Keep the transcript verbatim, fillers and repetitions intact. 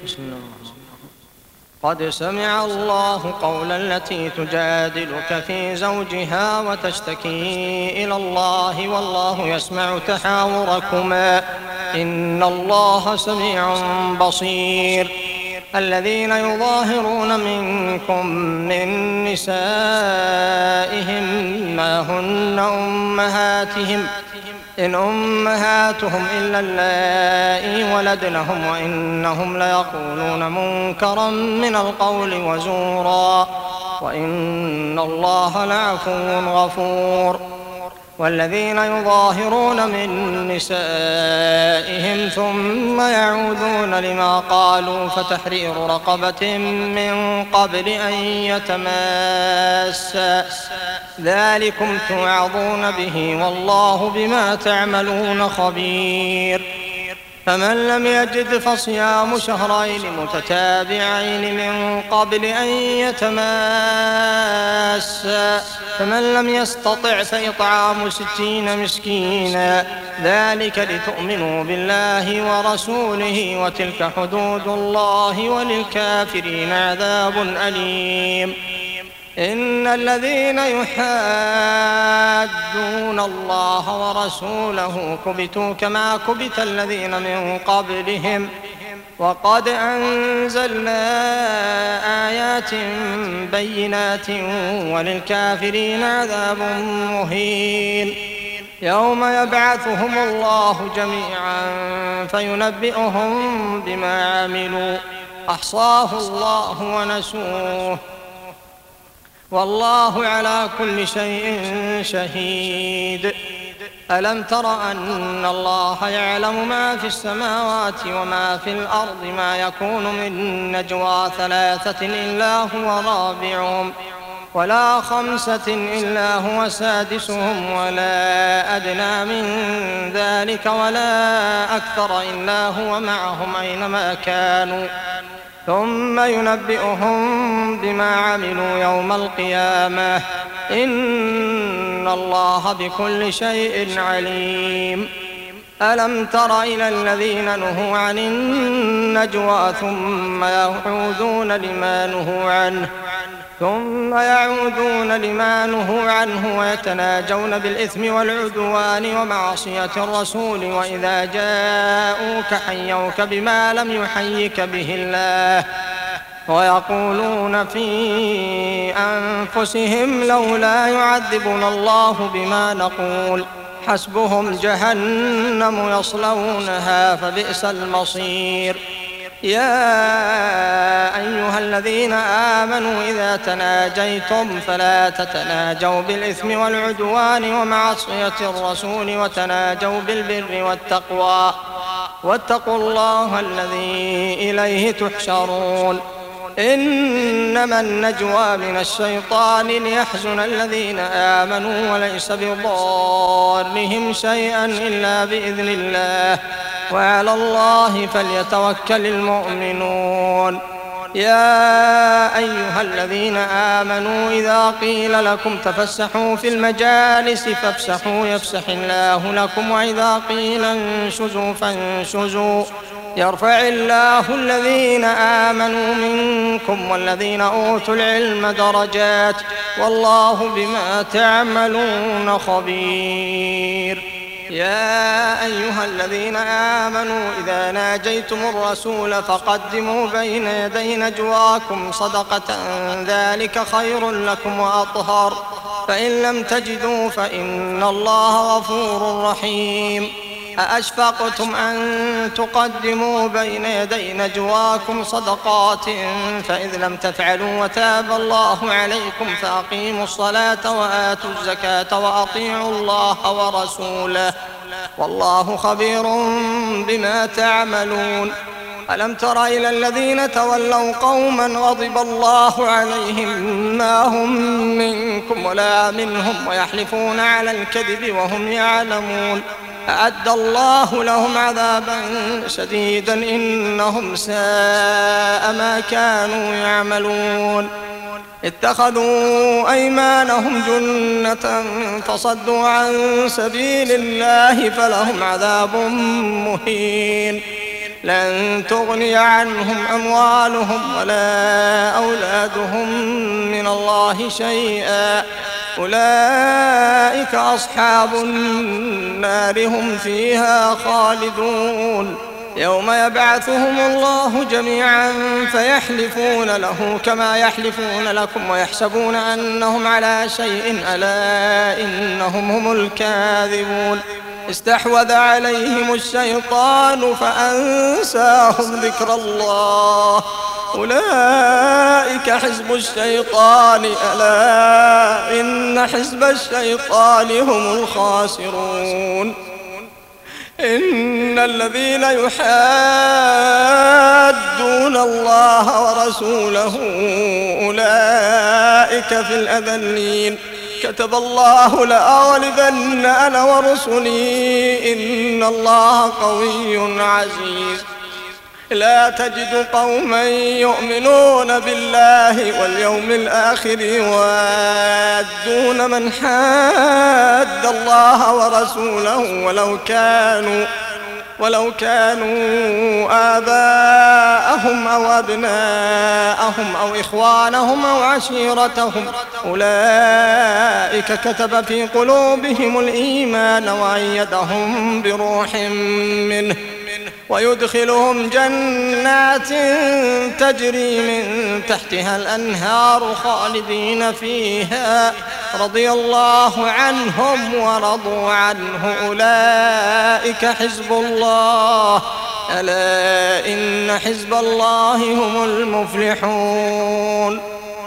بسم الله الرحمن الرحيم. قد سمع الله قول التي تجادلك في زوجها وتشتكي إلى الله والله يسمع تحاوركما إن الله سميع بصير. الذين يظاهرون منكم من نسائهم ما هن أمهاتهم إن أمهاتهم إلا اللائي ولدنهم وإنهم ليقولون منكرا من القول وزورا وإن الله لعفو غفور. والذين يظاهرون من نسائهم ثم يعودون لما قالوا فتحرير رقبة من قبل أن يتماسا ذلكم توعظون به والله بما تعملون خبير. فمن لم يجد فصيام شهرين متتابعين من قبل أن يتماسا فمن لم يستطع فإطعام ستين مسكينا ذلك لتؤمنوا بالله ورسوله وتلك حدود الله وللكافرين عذاب أليم. إن الذين يحادون الله ورسوله كبتوا كما كبت الذين من قبلهم وقد أنزلنا آيات بينات وللكافرين عذاب مهين. يوم يبعثهم الله جميعا فينبئهم بما عملوا أحصاه الله ونسوه والله على كل شيء شهيد. ألم تر أن الله يعلم ما في السماوات وما في الأرض ما يكون من نجوى ثلاثة إلا هو رابعهم ولا خمسة إلا هو سادسهم ولا أدنى من ذلك ولا أكثر إلا هو معهم أينما كانوا ثم ينبئهم بما عملوا يوم القيامة إن الله بكل شيء عليم. ألم تر إلى الذين نهوا عن النجوى ثم يعودون لما نهوا عنه ثم يعودون لما نهوا عنه ويتناجون بالإثم والعدوان ومعصية الرسول وإذا جاءوك حيوك بما لم يحيك به الله ويقولون في أنفسهم لولا يعذبنا الله بما نقول حسبهم جهنم يصلونها فبئس المصير. يا أيها الذين آمنوا إذا تناجيتم فلا تتناجوا بالإثم والعدوان ومعصية الرسول وتناجوا بالبر والتقوى واتقوا الله الذي إليه تحشرون. إنما النجوى من الشيطان ليحزن الذين آمنوا وليس بضارهم شيئا إلا بإذن الله وعلى الله فليتوكل المؤمنون. يا أيها الذين آمنوا إذا قيل لكم تفسحوا في المجالس فافسحوا يفسح الله لكم وإذا قيل انشزوا فانشزوا يرفع الله الذين آمنوا منكم والذين أوتوا العلم درجات والله بما تعملون خبير. يا أيها الذين آمنوا إذا ناجيتم الرسول فقدموا بين يدي نجواكم صدقة ذلك خير لكم وأطهر فإن لم تجدوا فإن الله غفور رحيم. أأشفقتم أن تقدموا بين يدي نجواكم صدقات فإذ لم تفعلوا وتاب الله عليكم فأقيموا الصلاة وآتوا الزكاة وأطيعوا الله ورسوله والله خبير بما تعملون. ألم تر إلى الذين تولوا قوما غضب الله عليهم ما هم منكم ولا منهم ويحلفون على الكذب وهم يعلمون أعد الله لهم عذابا شديدا إنهم ساء ما كانوا يعملون. اتخذوا أيمانهم جنة فصدوا عن سبيل الله فلهم عذاب مهين. لن تغني عنهم أموالهم ولا أولادهم من الله شيئا أولئك أصحاب النار هم فيها خالدون يوم يبعثهم الله جميعا فيحلفون له كما يحلفون لكم ويحسبون أنهم على شيء ألا إنهم هم الكاذبون استحوذ عليهم الشيطان فأنساهم ذكر الله أولئك حزب الشيطان ألا إن حزب الشيطان هم الخاسرون إن الذين يحادون الله ورسوله أولئك في الأذلين كتب الله لأغلبن أنا ورسلي إن الله قوي عزيز لا تجد قوما يؤمنون بالله واليوم الآخر يوادون من حاد الله ورسوله ولو كانوا ولو كانوا آباءهم أو أبناءهم أو إخوانهم أو عشيرتهم أولئك كتب في قلوبهم الإيمان وأيدهم بروح منه ويدخلهم جنات تجري من تحتها الأنهار خالدين فيها رضي الله عنهم ورضوا عنه أولئك حزب الله ألا إن حزب الله هم المفلحون